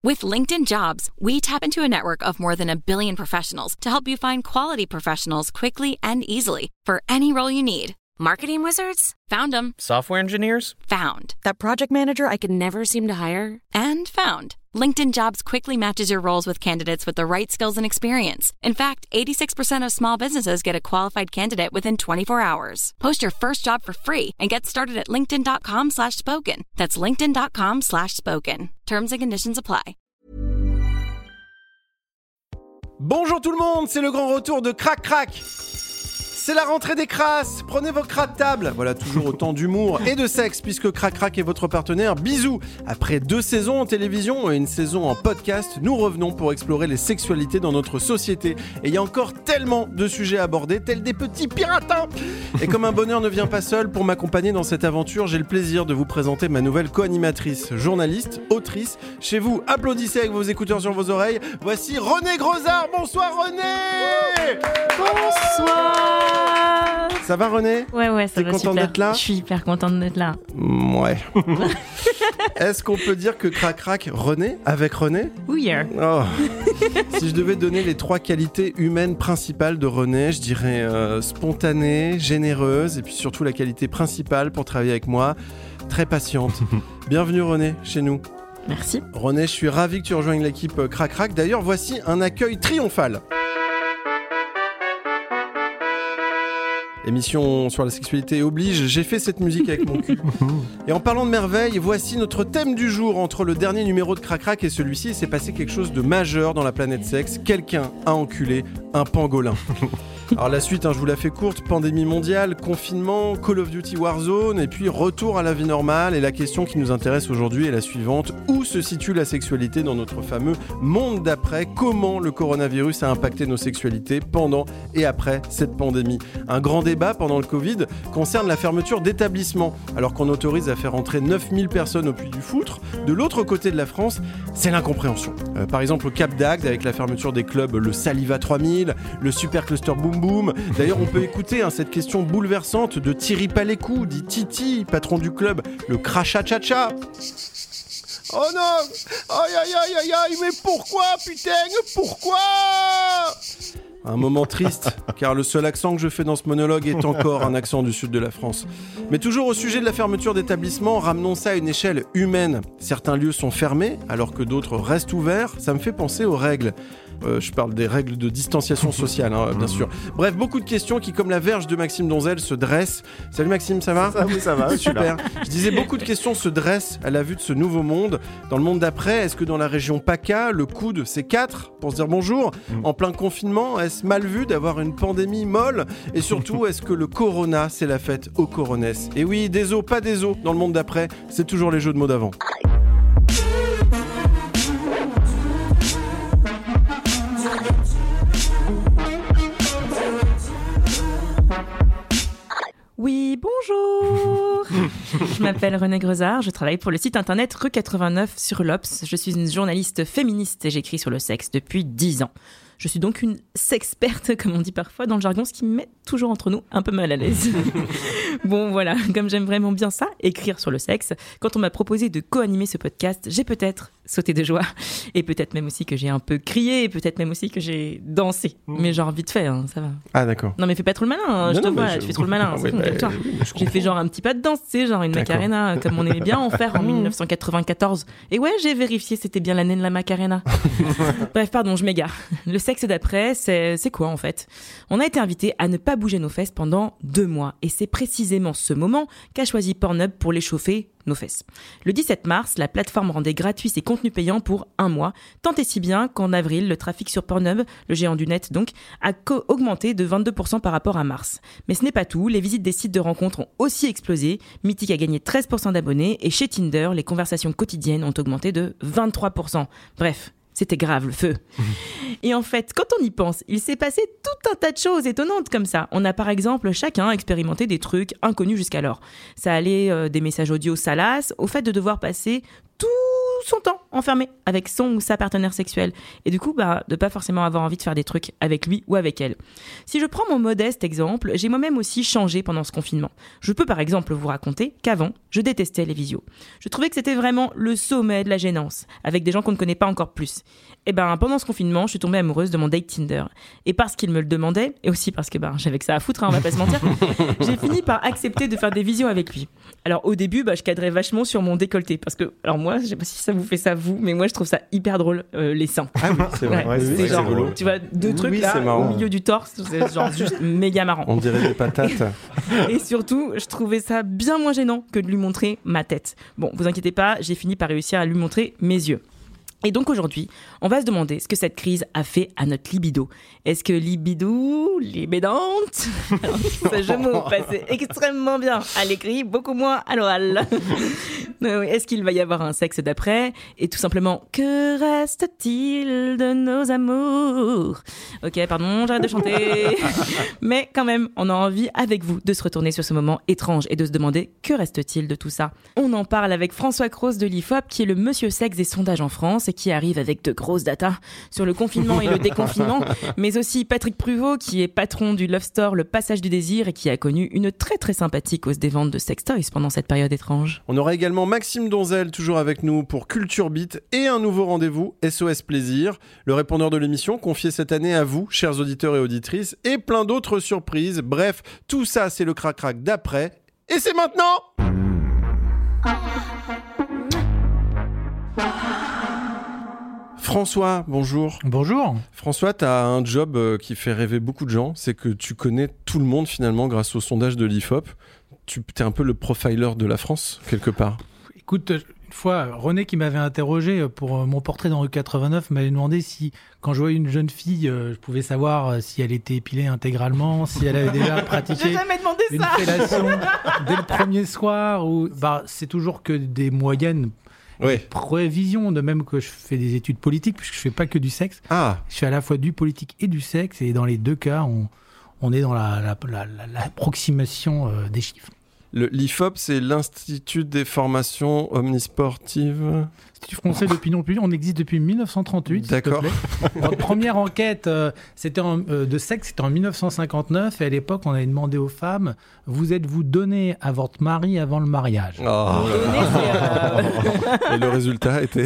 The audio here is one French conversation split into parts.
With LinkedIn Jobs, we tap into a network of more than 1 billion professionals to help you find quality professionals quickly and easily for any role you need. Marketing wizards? Found them. Software engineers? Found. That project manager I could never seem to hire? And found. LinkedIn Jobs quickly matches your roles with candidates with the right skills and experience. In fact, 86% of small businesses get a qualified candidate within 24 hours. Post your first job for free and get started at linkedin.com/spoken. That's linkedin.com/spoken. Terms and conditions apply. Bonjour tout le monde, c'est le grand retour de Crac Crac. C'est la rentrée des crasses, prenez vos crabes tables. Voilà, toujours autant d'humour et de sexe puisque Crac Crac est votre partenaire. Bisous. Après 2 saisons en télévision et une saison en podcast, nous revenons pour explorer les sexualités dans notre société. Et il y a encore tellement de sujets à aborder, tels des petits piratins. Et comme un bonheur ne vient pas seul, pour m'accompagner dans cette aventure, j'ai le plaisir de vous présenter ma nouvelle co-animatrice, journaliste, autrice. Chez vous, applaudissez avec vos écouteurs sur vos oreilles. Voici Renée Grosard. Bonsoir Renée. Bonsoir. Ça va Renée ? Ouais, ça va super. T'es contente d'être là ? Je suis hyper contente d'être là. Ouais. Est-ce qu'on peut dire que Crac Crac renaît avec Renée ? Oui. Oh. Si je devais donner les 3 qualités humaines principales de Renée, je dirais spontanée, généreuse et puis surtout la qualité principale pour travailler avec moi, très patiente. Bienvenue Renée chez nous. Merci. Renée, je suis ravi que tu rejoignes l'équipe Crac Crac. D'ailleurs, voici un accueil triomphal. Émission sur la sexualité oblige, j'ai fait cette musique avec mon cul. Et en parlant de merveille, voici notre thème du jour. Entre le dernier numéro de Crac Crac et celui-ci, il s'est passé quelque chose de majeur dans la planète sexe. Quelqu'un a enculé un pangolin. Alors la suite, je vous la fais courte, pandémie mondiale, confinement, Call of Duty Warzone, et puis retour à la vie normale. Et la question qui nous intéresse aujourd'hui est la suivante. Où se situe la sexualité dans notre fameux monde d'après ? Comment le coronavirus a impacté nos sexualités pendant et après cette pandémie ? Un grand débat pendant le Covid concerne la fermeture d'établissements. Alors qu'on autorise à faire entrer 9000 personnes au Puy du Foutre, de l'autre côté de la France, c'est l'incompréhension. Par exemple au Cap d'Agde avec la fermeture des clubs le Saliva 3000, le Super Cluster Boom Boom. D'ailleurs, on peut écouter cette question bouleversante de Thierry Palécou, dit Titi, patron du club, le Crachat Cha-Cha. Oh non! Aïe, mais pourquoi, putain? Pourquoi? Un moment triste, car le seul accent que je fais dans ce monologue est encore un accent du sud de la France. Mais toujours au sujet de la fermeture d'établissements, ramenons ça à une échelle humaine. Certains lieux sont fermés, alors que d'autres restent ouverts. Ça me fait penser aux règles. Je parle des règles de distanciation sociale, bien sûr. Bref, beaucoup de questions qui, comme la verge de Maxime Donzel, se dressent. Salut Maxime, ça va ? Oui, ça va, super. Je disais, beaucoup de questions se dressent à la vue de ce nouveau monde. Dans le monde d'après, est-ce que dans la région PACA, le coude, c'est 4 pour se dire bonjour ? En plein confinement, est-ce mal vu d'avoir une pandémie molle ? Et surtout, est-ce que le corona, c'est la fête aux coronesses ? Et oui, des os, pas des os. Dans le monde d'après, c'est toujours les jeux de mots d'avant. Oui, bonjour. Je m'appelle Renée Grosard, je travaille pour le site internet Rue 89 sur l'Obs. Je suis une journaliste féministe et j'écris sur le sexe depuis 10 ans. Je suis donc une sexperte, comme on dit parfois dans le jargon, ce qui me met toujours entre nous un peu mal à l'aise. Bon, voilà, comme j'aime vraiment bien ça, écrire sur le sexe, quand on m'a proposé de co-animer ce podcast, j'ai peut-être sauté de joie. Et peut-être même aussi que j'ai un peu crié, et peut-être même aussi que j'ai dansé. Mais genre vite fait, ça va. Ah, d'accord. Non, mais fais pas trop le malin, je te vois, tu fais trop le malin. J'ai fait genre un petit pas de danse, tu sais, genre une Macarena, comme on aimait bien en faire en 1994. Et ouais, j'ai vérifié, c'était bien l'année de la Macarena. Bref, pardon, je m'égare. Le sexe d'après, c'est quoi en fait ? On a été invités à ne pas bouger nos fesses pendant 2 mois. Et c'est précisément ce moment qu'a choisi Pornhub pour l'échauffer nos fesses. Le 17 mars, la plateforme rendait gratuit ses contenus payants pour 1 mois, tant et si bien qu'en avril, le trafic sur Pornhub, le géant du net donc, a augmenté de 22% par rapport à mars. Mais ce n'est pas tout, les visites des sites de rencontres ont aussi explosé, Mythic a gagné 13% d'abonnés et chez Tinder, les conversations quotidiennes ont augmenté de 23%. Bref, c'était grave, le feu. Et en fait, quand on y pense, il s'est passé tout un tas de choses étonnantes comme ça. On a par exemple chacun expérimenté des trucs inconnus jusqu'alors. Ça allait des messages audio salaces au fait de devoir passer tout son temps enfermé avec son ou sa partenaire sexuelle. Et du coup, de pas forcément avoir envie de faire des trucs avec lui ou avec elle. Si je prends mon modeste exemple, j'ai moi-même aussi changé pendant ce confinement. Je peux par exemple vous raconter qu'avant, je détestais les visios. Je trouvais que c'était vraiment le sommet de la gênance, avec des gens qu'on ne connaît pas encore plus. Et pendant ce confinement, je suis tombée amoureuse de mon date Tinder. Et parce qu'il me le demandait, et aussi parce que j'avais que ça à foutre, on va pas se mentir, j'ai fini par accepter de faire des visios avec lui. Alors au début, je cadrais vachement sur mon décolleté, parce que, alors moi, je sais pas si ça vous fait ça vous, mais moi je trouve ça hyper drôle, les seins. Ah oui, c'est vrai. Ouais, c'est genre, tu vois, deux trucs là, au milieu du torse, c'est genre juste méga marrant. On dirait des patates. Et surtout, je trouvais ça bien moins gênant que de lui montrer ma tête. Bon, vous inquiétez pas, j'ai fini par réussir à lui montrer mes yeux. Et donc aujourd'hui, on va se demander ce que cette crise a fait à notre libido. Est-ce que libédante, ce jeu de mots passait extrêmement bien à l'écrit, beaucoup moins à l'oral. Est-ce qu'il va y avoir un sexe d'après? Et tout simplement, que reste-t-il de nos amours? Ok, pardon, j'arrête de chanter. Mais quand même, on a envie avec vous de se retourner sur ce moment étrange et de se demander que reste-t-il de tout ça. On en parle avec François Cros de l'IFOP, qui est le monsieur sexe des sondages en France et qui arrive avec de grosses datas sur le confinement et le déconfinement, mais aussi Patrick Pruvot, qui est patron du Love Store Le Passage du Désir et qui a connu une très très sympathique hausse des ventes de sextoys pendant cette période étrange. On aura également Maxime Donzel, toujours avec nous pour Culture Beat, et un nouveau rendez-vous, SOS Plaisir, le répondeur de l'émission confié cette année à vous, chers auditeurs et auditrices, et plein d'autres surprises. Bref, tout ça, c'est le crac-crac d'après, et c'est maintenant! François, bonjour. Bonjour. François, tu as un job qui fait rêver beaucoup de gens, c'est que tu connais tout le monde finalement grâce au sondage de l'IFOP. Tu es un peu le profiler de la France, quelque part. Écoute, une fois, René qui m'avait interrogé pour mon portrait dans rue 89 m'avait demandé si, quand je voyais une jeune fille, je pouvais savoir si elle était épilée intégralement, si elle avait déjà pratiqué une fellation dès le premier soir. Ou... c'est toujours que des moyennes. Oui. Prévision, de même que je fais des études politiques, puisque je fais pas que du sexe. Ah. Je fais à la fois du politique et du sexe, et dans les deux cas, on est dans l'approximation des chiffres. L'IFOP, c'est l'Institut des formations omnisportives. Institut français d'opinion publique, on existe depuis 1938. D'accord. S'il te plaît. Notre première enquête de sexe, c'était en 1959, et à l'époque, on avait demandé aux femmes, vous êtes-vous donné à votre mari avant le mariage? Oh. Et le résultat était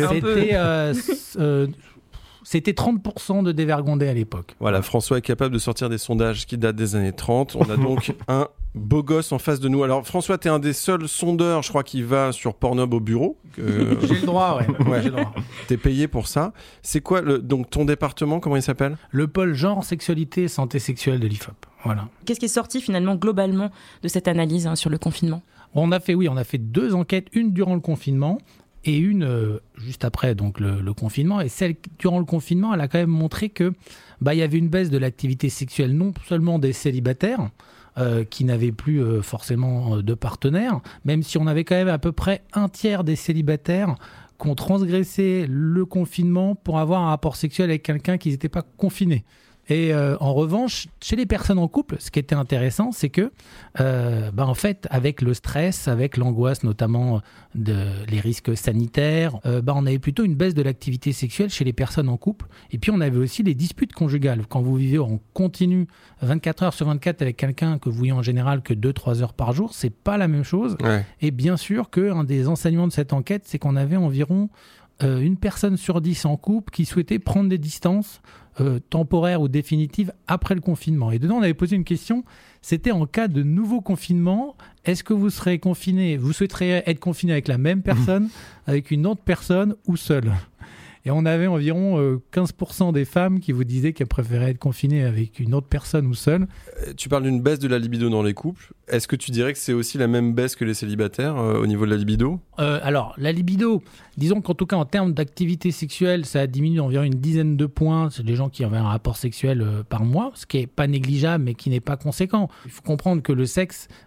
C'était 30% de dévergondés à l'époque. Voilà, François est capable de sortir des sondages qui datent des années 30. On a donc un beau gosse en face de nous. Alors François, t'es un des seuls sondeurs, je crois, qui va sur Pornhub au bureau. J'ai le droit, ouais. J'ai le droit. T'es payé pour ça. C'est quoi, donc ton département, comment il s'appelle? Le pôle genre, sexualité et santé sexuelle de l'IFOP. Voilà. Qu'est-ce qui est sorti finalement globalement de cette analyse sur le confinement? On a fait 2 enquêtes, une durant le confinement et une juste après donc le confinement. Et celle durant le confinement, elle a quand même montré que il y avait une baisse de l'activité sexuelle, non seulement des célibataires qui n'avaient plus forcément de partenaires, même si on avait quand même à peu près un tiers des célibataires qui ont transgressé le confinement pour avoir un rapport sexuel avec quelqu'un qui n'était pas confiné. Et en revanche, chez les personnes en couple, ce qui était intéressant, c'est que, en fait, avec le stress, avec l'angoisse notamment les risques sanitaires, on avait plutôt une baisse de l'activité sexuelle chez les personnes en couple. Et puis, on avait aussi les disputes conjugales. Quand vous vivez en continu 24 heures sur 24 avec quelqu'un que vous voyez en général que 2-3 heures par jour, c'est pas la même chose. Ouais. Et bien sûr qu'un des enseignements de cette enquête, c'est qu'on avait environ une personne sur 10 en couple qui souhaitait prendre des distances temporaires ou définitives après le confinement. Et dedans, on avait posé une question, c'était en cas de nouveau confinement, est-ce que vous serez confiné, vous souhaiteriez être confiné avec la même personne, avec une autre personne ou seul? Et on avait environ 15% des femmes qui vous disaient qu'elles préféraient être confinées avec une autre personne ou seule. Tu parles d'une baisse de la libido dans les couples. Est-ce que tu dirais que c'est aussi la même baisse que les célibataires au niveau de la libido? Alors, la libido, disons qu'en tout cas en termes d'activité sexuelle, ça a diminué d'environ une dizaine de points. C'est des gens qui avaient un rapport sexuel par mois, ce qui n'est pas négligeable mais qui n'est pas conséquent. Il faut comprendre que le sexe,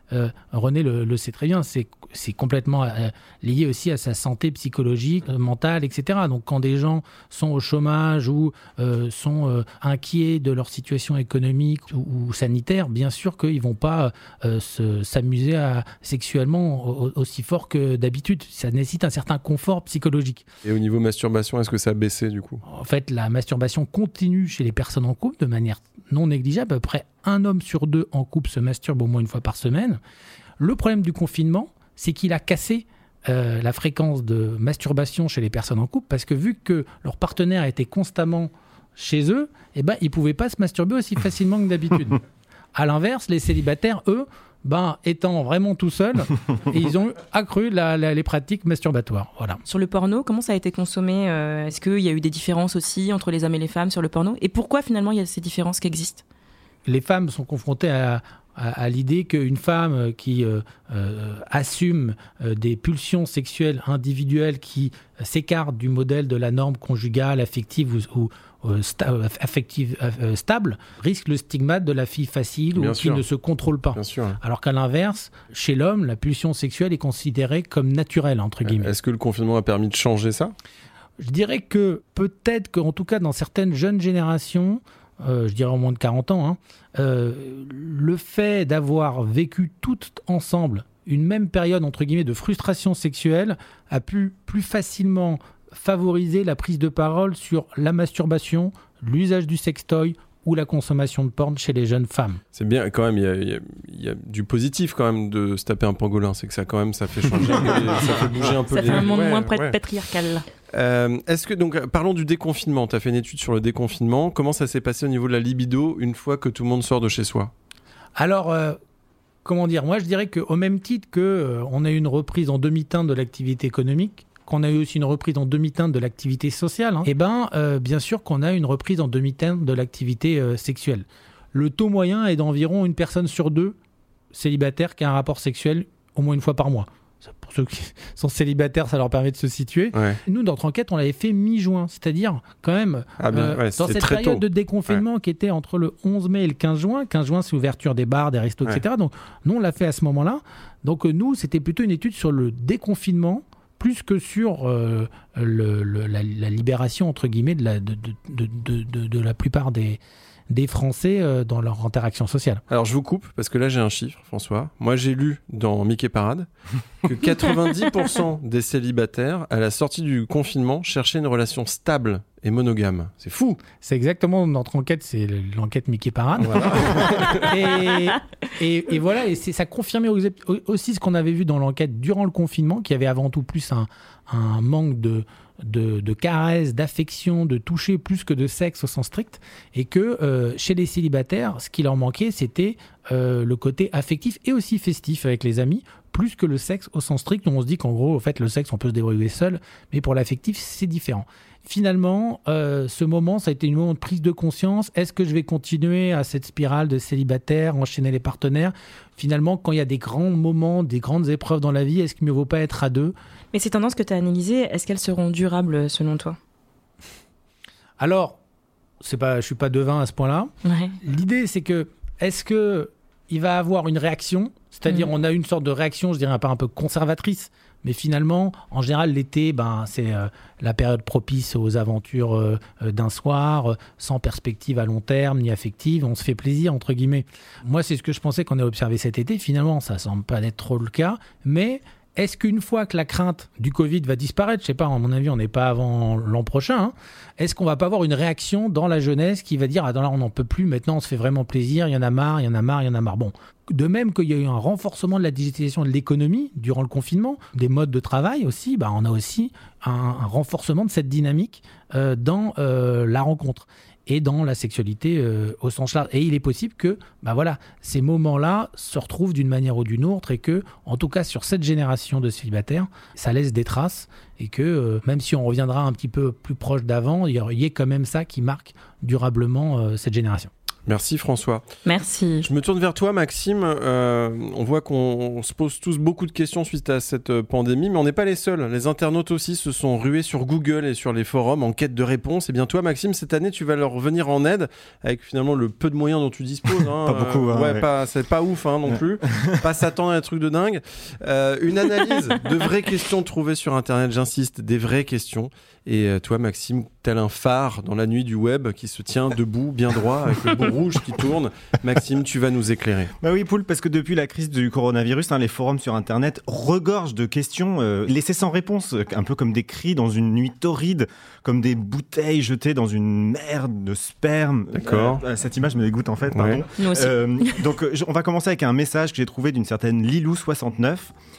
René le sait très bien, c'est complètement lié aussi à sa santé psychologique, mentale, etc. Donc quand des gens sont au chômage ou sont inquiets de leur situation économique ou sanitaire, bien sûr qu'ils ne vont pas s'amuser sexuellement aussi fort que d'habitude. Ça nécessite un certain confort psychologique. Et au niveau masturbation, est-ce que ça a baissé du coup ? En fait, la masturbation continue chez les personnes en couple de manière non négligeable. À peu près 1 homme sur 2 en couple se masturbe au moins une fois par semaine. Le problème du confinement, c'est qu'il a cassé la fréquence de masturbation chez les personnes en couple parce que vu que leur partenaire était constamment chez eux, ils ne pouvaient pas se masturber aussi facilement que d'habitude. À l'inverse, les célibataires, eux, étant vraiment tout seuls, ils ont accru les pratiques masturbatoires. Voilà. Sur le porno, comment ça a été consommé ? Est-ce qu'il y a eu des différences aussi entre les hommes et les femmes sur le porno ? Et pourquoi finalement il y a ces différences qui existent ? Les femmes sont confrontées à l'idée qu'une femme qui assume des pulsions sexuelles individuelles qui s'écartent du modèle de la norme conjugale, affective ou affective stable, risque le stigmate de la fille facile ou qui ne se contrôle pas. Alors qu'à l'inverse, chez l'homme, la pulsion sexuelle est considérée comme naturelle, entre guillemets. Est-ce que le confinement a permis de changer ça ? Je dirais que peut-être qu'en tout cas dans certaines jeunes générations, je dirais en moins de 40 ans, le fait d'avoir vécu toutes ensemble une même période, entre guillemets, de frustration sexuelle a pu plus facilement favoriser la prise de parole sur la masturbation, l'usage du sextoy ou la consommation de porn chez les jeunes femmes. C'est bien, quand même, il y a du positif quand même de se taper un pangolin, c'est que ça quand même, ça fait changer, ça fait bouger un peu. Ça fait un monde moins patriarcal. Est-ce que, donc, parlons du déconfinement, tu as fait une étude sur le déconfinement, comment ça s'est passé au niveau de la libido une fois que tout le monde sort de chez soi ? Alors, comment dire, moi je dirais qu'au même titre qu'on a eu une reprise en demi-teinte de l'activité économique, qu'on a eu aussi une reprise en demi-teinte de l'activité sociale, bien sûr qu'on a une reprise en demi-teinte de l'activité sexuelle. Le taux moyen est d'environ 1 personne sur 2 célibataires qui a un rapport sexuel au moins une fois par mois. Pour ceux qui sont célibataires, ça leur permet de se situer. Ouais. Nous, notre enquête, on l'avait fait mi-juin, c'est-à-dire quand même dans cette période de déconfinement qui était entre le 11 mai et le 15 juin. 15 juin, c'est l'ouverture des bars, des restos, etc. Donc nous, on l'a fait à ce moment-là. Donc nous, c'était plutôt une étude sur le déconfinement plus que sur la libération, entre guillemets, de la plupart des Français dans leur interaction sociale. Alors je vous coupe, parce que là j'ai un chiffre, François. Moi j'ai lu dans Mickey Parade que 90% des célibataires, à la sortie du confinement, cherchaient une relation stable et monogame. C'est fou. C'est exactement notre enquête, c'est l'enquête Mickey Parade. Voilà. et voilà, et ça confirmait aussi ce qu'on avait vu dans l'enquête durant le confinement, qui avait avant tout plus un manque de caresses, d'affection, de toucher plus que de sexe au sens strict, et que chez les célibataires, ce qui leur manquait, c'était le côté affectif et aussi festif avec les amis, plus que le sexe au sens strict, où on se dit qu'en gros, en fait, le sexe, on peut se débrouiller seul, mais pour l'affectif, c'est différent. Finalement, ce moment, ça a été un moment de prise de conscience. Est-ce que je vais continuer à cette spirale de célibataire, enchaîner les partenaires ? Finalement, quand il y a des grands moments, des grandes épreuves dans la vie, est-ce qu'il ne vaut pas être à 2 ? Mais ces tendances que tu as analysées, est-ce qu'elles seront durables selon toi ? Alors, je ne suis pas devin à ce point-là. Ouais. L'idée, c'est que, est-ce qu'il va avoir une réaction ? C'est-à-dire, on a une sorte de réaction, je dirais pas un peu conservatrice, mais finalement, en général, l'été, c'est la période propice aux aventures d'un soir, sans perspective à long terme, ni affective. On se fait plaisir, entre guillemets. Moi, c'est ce que je pensais qu'on a observé cet été. Finalement, ça semble pas être trop le cas. Mais est-ce qu'une fois que la crainte du Covid va disparaître, je sais pas, à mon avis, on n'est pas avant l'an prochain, est-ce qu'on va pas avoir une réaction dans la jeunesse qui va dire « Ah, là, on n'en peut plus, maintenant, on se fait vraiment plaisir, il y en a marre, il y en a marre, il y en a marre ». Bon. De même qu'il y a eu un renforcement de la digitalisation de l'économie durant le confinement, des modes de travail aussi, on a aussi un renforcement de cette dynamique dans la rencontre et dans la sexualité au sens large. Et il est possible que ces moments-là se retrouvent d'une manière ou d'une autre et que, en tout cas sur cette génération de célibataires, ça laisse des traces et que même si on reviendra un petit peu plus proche d'avant, il y ait quand même ça qui marque durablement cette génération. Merci François. Merci. Je me tourne vers toi Maxime. On voit qu'on se pose tous beaucoup de questions suite à cette pandémie, mais on n'est pas les seuls. Les internautes aussi se sont rués sur Google et sur les forums en quête de réponses. Et bien toi Maxime, cette année tu vas leur venir en aide avec finalement le peu de moyens dont tu disposes. Pas beaucoup. C'est pas ouf non plus. Pas s'attendre à un truc de dingue. Une analyse de vraies questions trouvées sur Internet, j'insiste, des vraies questions. Et toi Maxime, tel un phare dans la nuit du web qui se tient debout, bien droit, avec le bout rouge qui tourne. Maxime, tu vas nous éclairer. Bah oui, Poul, parce que depuis la crise du coronavirus, les forums sur Internet regorgent de questions laissées sans réponse, un peu comme des cris dans une nuit torride, comme des bouteilles jetées dans une mer de sperme. D'accord. Cette image me dégoûte en fait, pardon. Ouais. Nous aussi. Donc on va commencer avec un message que j'ai trouvé d'une certaine Lilou69.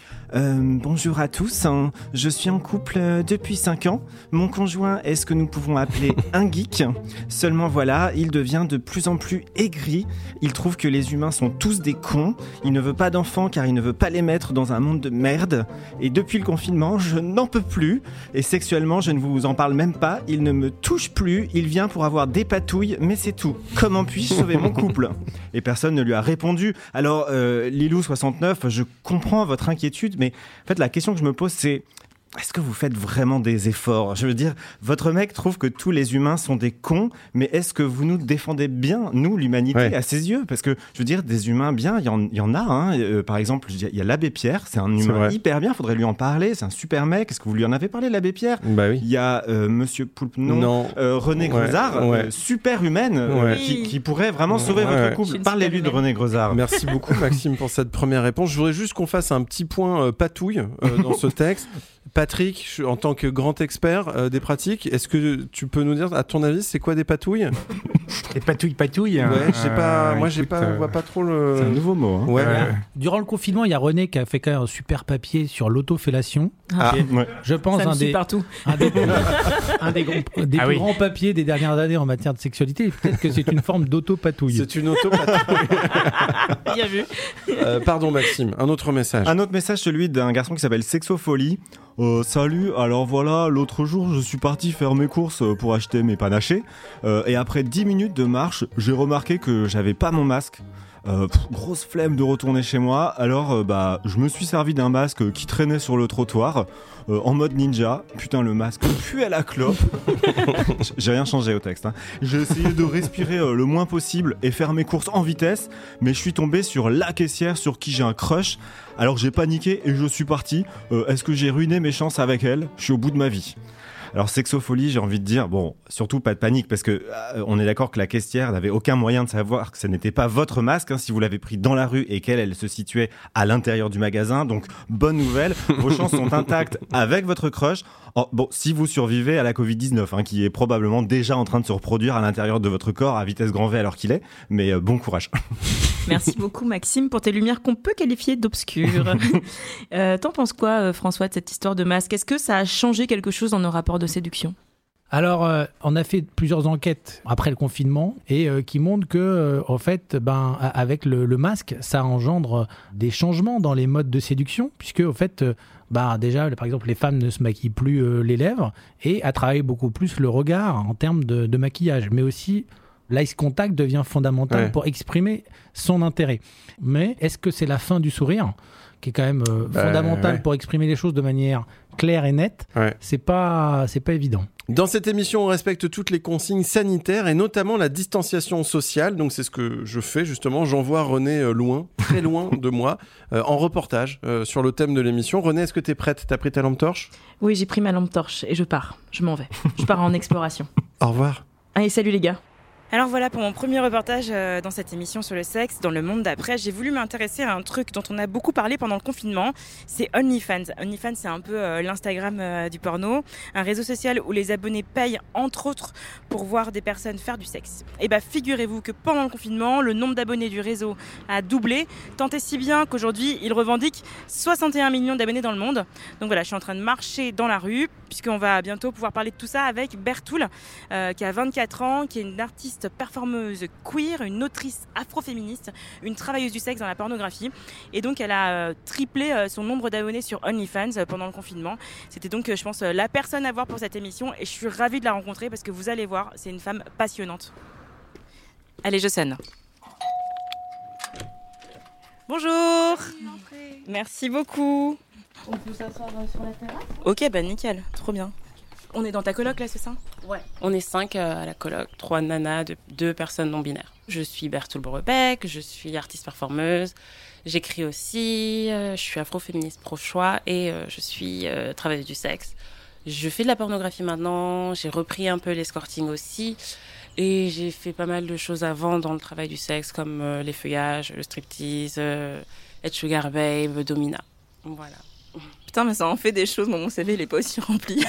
Bonjour à tous, je suis en couple depuis 5 ans. Mon conjoint est ce que nous pouvons appeler un geek. Seulement voilà, il devient de plus en plus aigri. Il trouve que les humains sont tous des cons. Il ne veut pas d'enfants car il ne veut pas les mettre dans un monde de merde. Et depuis le confinement, je n'en peux plus. Et sexuellement, je ne vous en parle même pas. Il ne me touche plus. Il vient pour avoir des patouilles, mais c'est tout. Comment puis-je sauver mon couple ? Et personne ne lui a répondu. Alors, Lilou69, je comprends votre inquiétude, mais en fait, la question que je me pose, c'est est-ce que vous faites vraiment des efforts ? Je veux dire, votre mec trouve que tous les humains sont des cons, mais est-ce que vous nous défendez bien, nous, l'humanité, à ses yeux ? Parce que, je veux dire, des humains bien, il y en a. Par exemple, il y a l'abbé Pierre, c'est un humain hyper bien, il faudrait lui en parler, c'est un super mec. Est-ce que vous lui en avez parlé, l'abbé Pierre ? Bah oui. Il y a Monsieur Poulpe, René Grezard, super humaine, qui pourrait vraiment sauver votre couple. Parlez-lui de René Grezard. Merci beaucoup Maxime pour cette première réponse. Je voudrais juste qu'on fasse un petit point patouille dans ce texte. Patrick, en tant que grand expert des pratiques, est-ce que tu peux nous dire, à ton avis, c'est quoi des patouilles ? Des patouilles. Ouais, je sais pas. Moi, on voit pas trop le. C'est un nouveau mot. Ouais. Durant le confinement, il y a René qui a fait quand même un super papier sur l'autofellation. Je pense un des plus grands papiers des dernières années en matière de sexualité. Peut-être que c'est une forme d'autopatouille. C'est une autopatouille. Bien vu. Pardon Maxime, un autre message. Un autre message, celui d'un garçon qui s'appelle Sexofolie. Salut, alors voilà, l'autre jour je suis parti faire mes courses pour acheter mes panachés et après 10 minutes de marche, j'ai remarqué que j'avais pas mon masque. Grosse flemme de retourner chez moi, alors je me suis servi d'un masque qui traînait sur le trottoir en mode ninja. Putain, le masque puait la clope. J'ai rien changé au texte. J'ai essayé de respirer le moins possible et faire mes courses en vitesse, mais je suis tombé sur la caissière sur qui j'ai un crush. Alors j'ai paniqué et je suis parti. Est-ce que j'ai ruiné mes chances avec elle ? Je suis au bout de ma vie. Alors Sexofolie, j'ai envie de dire, bon, surtout pas de panique, parce que on est d'accord que la caissière n'avait aucun moyen de savoir que ce n'était pas votre masque, si vous l'avez pris dans la rue et qu'elle se situait à l'intérieur du magasin. Donc bonne nouvelle, vos chances sont intactes avec votre crush. Bon, si vous survivez à la Covid-19, qui est probablement déjà en train de se reproduire à l'intérieur de votre corps à vitesse grand V alors qu'il est, mais bon courage. Merci beaucoup Maxime pour tes lumières qu'on peut qualifier d'obscures. T'en penses quoi François de cette histoire de masque ? Est-ce que ça a changé quelque chose dans nos rapports de séduction ? Alors, on a fait plusieurs enquêtes après le confinement et qui montrent que, en fait, avec le masque, ça engendre des changements dans les modes de séduction, puisque, en fait, déjà, par exemple, les femmes ne se maquillent plus les lèvres et à travailler beaucoup plus le regard en termes de maquillage, mais aussi l'eye contact devient fondamental pour exprimer son intérêt. Mais est-ce que c'est la fin du sourire, qui est quand même fondamental pour exprimer les choses de manière claire et nette ? C'est pas évident. Dans cette émission, on respecte toutes les consignes sanitaires et notamment la distanciation sociale. Donc c'est ce que je fais justement. J'envoie René loin, très loin de moi, en reportage sur le thème de l'émission. René, est-ce que tu es prête ? T'as pris ta lampe torche ? Oui, j'ai pris ma lampe torche et je pars. Je m'en vais. Je pars en exploration. Au revoir. Allez, salut les gars. Alors voilà, pour mon premier reportage dans cette émission sur le sexe, dans le monde d'après, j'ai voulu m'intéresser à un truc dont on a beaucoup parlé pendant le confinement, c'est OnlyFans. OnlyFans, c'est un peu l'Instagram du porno, un réseau social où les abonnés payent, entre autres, pour voir des personnes faire du sexe. Et figurez-vous que pendant le confinement, le nombre d'abonnés du réseau a doublé, tant et si bien qu'aujourd'hui, il revendique 61 millions d'abonnés dans le monde. Donc voilà, je suis en train de marcher dans la rue, puisqu'on va bientôt pouvoir parler de tout ça avec Bertoul, qui a 24 ans, qui est une artiste performeuse queer, une autrice afroféministe, une travailleuse du sexe dans la pornographie. Et donc, elle a triplé son nombre d'abonnés sur OnlyFans pendant le confinement. C'était donc, je pense, la personne à voir pour cette émission. Et je suis ravie de la rencontrer parce que vous allez voir, c'est une femme passionnante. Allez, je sonne. Bonjour. Merci beaucoup. On peut s'asseoir sur la terrasse ? Ok, bah nickel, trop bien. On est dans ta coloc là, c'est ça ? Ouais. On est 5 à la coloc, 3 nanas, 2 personnes non binaires. Je suis Bertoul Brebec, je suis artiste performeuse, j'écris aussi, je suis afroféministe pro-choix et je suis travailleuse du sexe. Je fais de la pornographie maintenant, j'ai repris un peu l'escorting aussi. Et j'ai fait pas mal de choses avant dans le travail du sexe, comme les feuillages, le striptease, être sugar babe, domina. Voilà. Putain, mais ça en fait des choses, mon CV il est pas aussi rempli.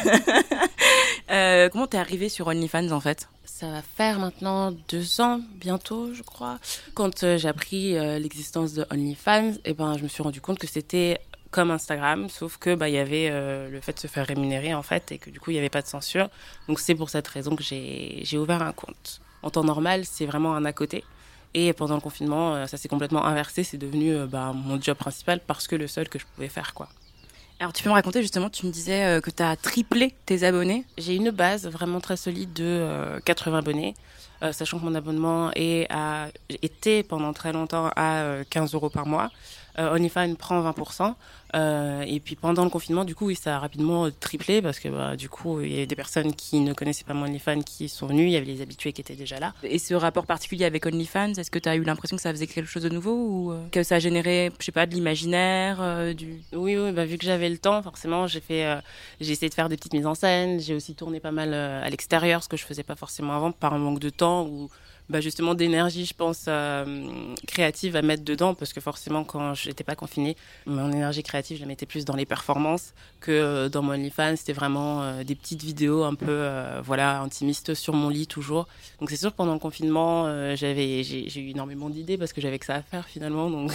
Comment t'es arrivée sur OnlyFans en fait ? Ça va faire maintenant 2 ans, bientôt, je crois. Quand j'ai appris l'existence de OnlyFans, je me suis rendu compte que c'était comme Instagram, sauf que y avait le fait de se faire rémunérer en fait, et que du coup il n'y avait pas de censure. Donc c'est pour cette raison que j'ai ouvert un compte. En temps normal, c'est vraiment un à côté. Et pendant le confinement, ça s'est complètement inversé. C'est devenu mon job principal parce que le seul que je pouvais faire, quoi. Alors tu peux me raconter justement, tu me disais que tu as triplé tes abonnés. J'ai une base vraiment très solide de 80 abonnés, sachant que mon abonnement était pendant très longtemps à 15 € par mois. OnlyFans prend 20%. Et puis pendant le confinement, du coup, oui, ça a rapidement triplé parce que du coup, il y avait des personnes qui ne connaissaient pas mon OnlyFans qui sont venues, il y avait les habitués qui étaient déjà là. Et ce rapport particulier avec OnlyFans, est-ce que tu as eu l'impression que ça faisait quelque chose de nouveau ou que ça a généré, je sais pas, de l'imaginaire Oui, vu que j'avais le temps, forcément, j'ai essayé de faire des petites mises en scène. J'ai aussi tourné pas mal à l'extérieur, ce que je faisais pas forcément avant par un manque de temps ou justement d'énergie, je pense, créative à mettre dedans, parce que forcément, quand je n'étais pas confinée, mon énergie créative, je la mettais plus dans les performances que dans mon OnlyFans. C'était vraiment des petites vidéos un peu, intimistes sur mon lit toujours. Donc c'est sûr, pendant le confinement, j'ai eu énormément d'idées parce que j'avais que ça à faire finalement. Donc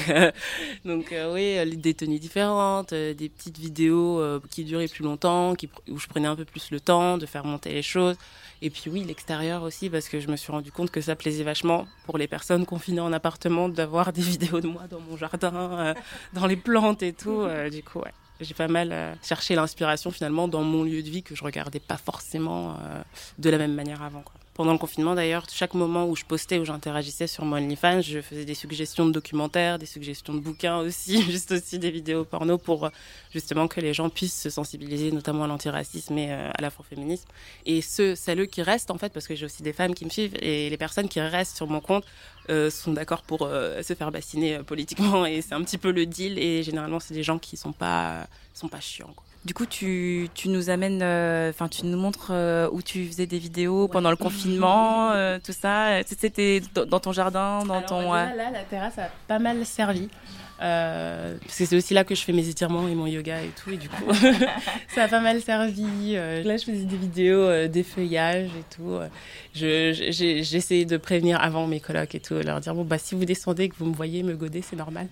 oui, des tenues différentes, des petites vidéos qui duraient plus longtemps, où je prenais un peu plus le temps de faire monter les choses. Et puis oui, l'extérieur aussi, parce que je me suis rendu compte que ça plaisait vachement pour les personnes confinées en appartement d'avoir des vidéos de moi dans mon jardin, dans les plantes et tout. Du coup, ouais, j'ai pas mal cherché l'inspiration finalement dans mon lieu de vie que je regardais pas forcément de la même manière avant, quoi. Pendant le confinement, d'ailleurs, chaque moment où je postais, où j'interagissais sur mon OnlyFans, je faisais des suggestions de documentaires, des suggestions de bouquins aussi, juste aussi des vidéos porno pour justement que les gens puissent se sensibiliser, notamment à l'antiracisme et à l'afroféminisme. Et celles qui restent, en fait, parce que j'ai aussi des femmes qui me suivent, et les personnes qui restent sur mon compte sont d'accord pour se faire bassiner politiquement, et c'est un petit peu le deal, et généralement, c'est des gens qui sont pas chiants, quoi. Du coup, tu nous amènes, tu nous montres où tu faisais des vidéos pendant le confinement, tout ça. C'était dans ton jardin, Là, la terrasse a pas mal servi. Parce que c'est aussi là que je fais mes étirements et mon yoga et tout, et du coup ça a pas mal servi. Là je faisais des vidéos des feuillages et tout. J'essayais de prévenir avant mes colocs et tout, leur dire si vous descendez et que vous me voyez me goder, c'est normal.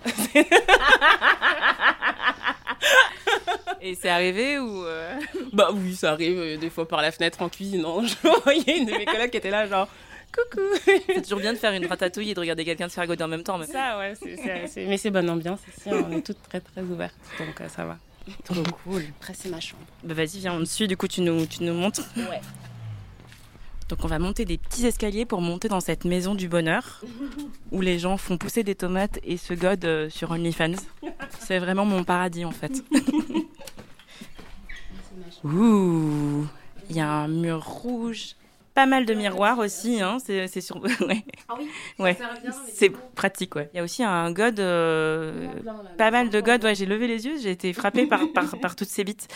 Et c'est arrivé ou Oui, ça arrive des fois par la fenêtre en cuisine. Je voyais une de mes colocs qui était là genre coucou. C'est toujours bien de faire une ratatouille et de regarder quelqu'un se faire goder en même temps. Mais ça, ouais, mais c'est bonne ambiance ici. On est toutes très très ouvertes, donc ça va. Trop cool. Après, c'est ma chambre. Vas-y, viens, on te suit. Du coup, tu nous montres. Ouais. Donc, on va monter des petits escaliers pour monter dans cette maison du bonheur où les gens font pousser des tomates et se godent sur OnlyFans. C'est vraiment mon paradis en fait. Ouh, il y a un mur rouge. Pas mal de miroirs aussi, hein. C'est sur. Ouais. Ah oui. Ouais. C'est pratique, ouais. Il y a aussi un god, pas mal de gods. Ouais, j'ai levé les yeux, j'ai été frappée par toutes ces bites.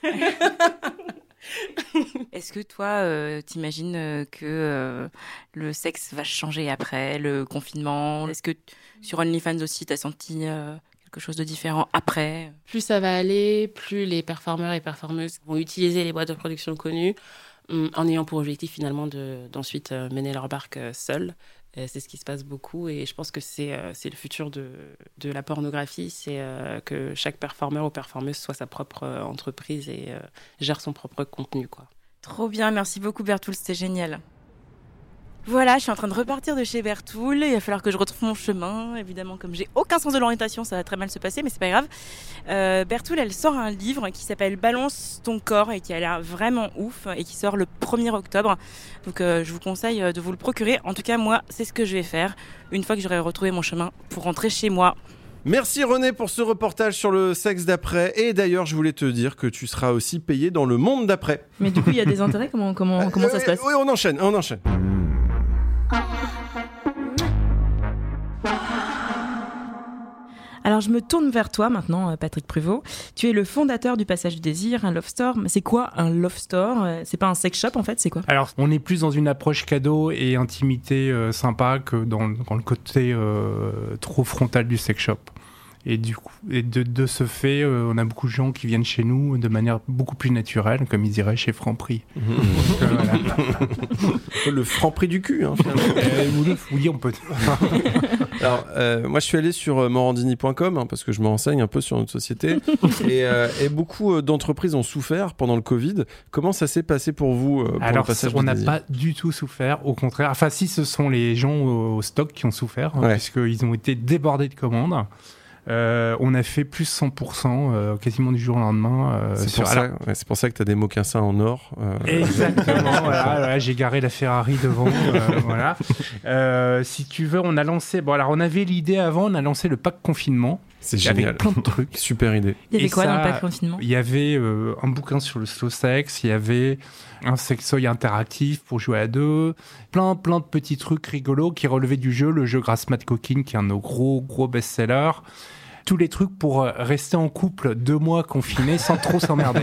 Est-ce que toi, t'imagines que le sexe va changer après le confinement ? Est-ce que sur OnlyFans aussi, t'as senti quelque chose de différent après ? Plus ça va aller, plus les performeurs et performeuses vont utiliser les boîtes de production connues, en ayant pour objectif finalement d'ensuite mener leur barque seuls. C'est ce qui se passe beaucoup, et je pense que c'est le futur de la pornographie, c'est que chaque performeur ou performeuse soit sa propre entreprise et gère son propre contenu, quoi. Trop bien, merci beaucoup Bertoul, c'était génial. Voilà, je suis en train de repartir de chez Berthoul. Il va falloir que je retrouve mon chemin. Évidemment, comme j'ai aucun sens de l'orientation, ça va très mal se passer, mais c'est pas grave. Berthoul, elle sort un livre qui s'appelle Balance ton corps et qui a l'air vraiment ouf et qui sort le 1er octobre. Donc je vous conseille de vous le procurer. En tout cas, moi, c'est ce que je vais faire une fois que j'aurai retrouvé mon chemin pour rentrer chez moi. Merci René pour ce reportage sur le sexe d'après. Et d'ailleurs, je voulais te dire que tu seras aussi payé dans le monde d'après. Mais du coup, il y a des intérêts. Comment ça se passe ? Oui, on enchaîne. Alors je me tourne vers toi maintenant, Patrick Pruvot. Tu es le fondateur du Passage du Désir, un love store. Mais c'est quoi un love store ? C'est pas un sex shop en fait, c'est quoi ? Alors on est plus dans une approche cadeau et intimité sympa que dans le côté trop frontal du sex shop. Et du coup, de ce fait, on a beaucoup de gens qui viennent chez nous de manière beaucoup plus naturelle, comme ils diraient chez Franprix. Voilà. Le Franprix du cul, hein, finalement. Oui, on peut. Alors, moi, je suis allé sur morandini.com parce que je me renseigne un peu sur notre société. et beaucoup d'entreprises ont souffert pendant le Covid. Comment ça s'est passé pour vous pour Alors, le Passage on du n'a Désir ? pas du tout souffert. Au contraire. Enfin, si, ce sont les gens au stock qui ont souffert, puisqu'ils ont été débordés de commandes. On a fait plus 100% quasiment du jour au lendemain. C'est pour ça que tu as des mocassins en or. Exactement, voilà, j'ai garé la Ferrari devant. Voilà. Si tu veux, on a lancé... Bon, alors on avait l'idée avant, on a lancé le pack confinement. C'est génial. Avec plein de trucs. Super idée. Il y avait quoi dans le pack confinement ? Il y avait un bouquin sur le slow sex, il y avait un sextoy interactif pour jouer à deux, plein de petits trucs rigolos qui relevaient du jeu, le jeu Grasse Mat Coquine qui est un de nos gros best-sellers. Tous les trucs pour rester en couple 2 mois confinés sans trop s'emmerder.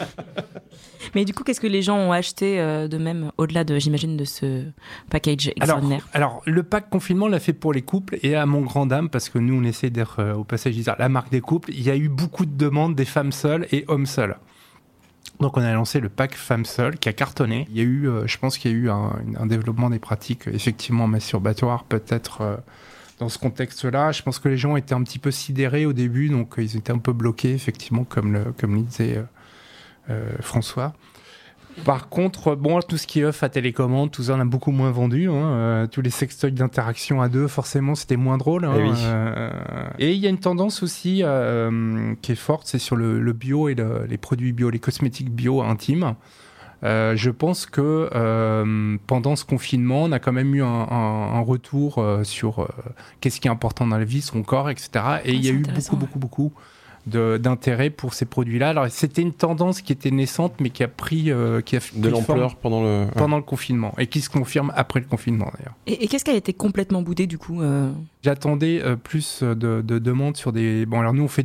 Mais du coup, qu'est-ce que les gens ont acheté de même, au-delà de, j'imagine, de ce package extraordinaire ? Alors, le pack confinement, on l'a fait pour les couples et à mon grand dame, parce que nous, on essaie d'être au Passage du Désir la marque des couples, il y a eu beaucoup de demandes des femmes seules et hommes seuls. Donc, on a lancé le pack femmes seules qui a cartonné. Il y a eu, je pense qu'il y a eu un développement des pratiques effectivement masturbatoires, peut-être... Dans ce contexte-là, je pense que les gens étaient un petit peu sidérés au début, donc ils étaient un peu bloqués, effectivement, comme le disait François. Par contre, bon, tout ce qui est œuf à télécommande, tout ça, on a beaucoup moins vendu. Tous les sextoys d'interaction à deux, forcément, c'était moins drôle. Et il y a une tendance aussi qui est forte, c'est sur le bio et les produits bio, les cosmétiques bio intimes. Je pense que pendant ce confinement, on a quand même eu un retour sur qu'est-ce qui est important dans la vie, son corps, etc. Et il y a eu beaucoup d'intérêt pour ces produits-là. Alors, c'était une tendance qui était naissante, mais qui a pris de l'ampleur pendant le confinement, et qui se confirme après le confinement, d'ailleurs. Et qu'est-ce qui a été complètement boudé, du coup J'attendais plus de demandes sur des... Bon, alors nous, on fait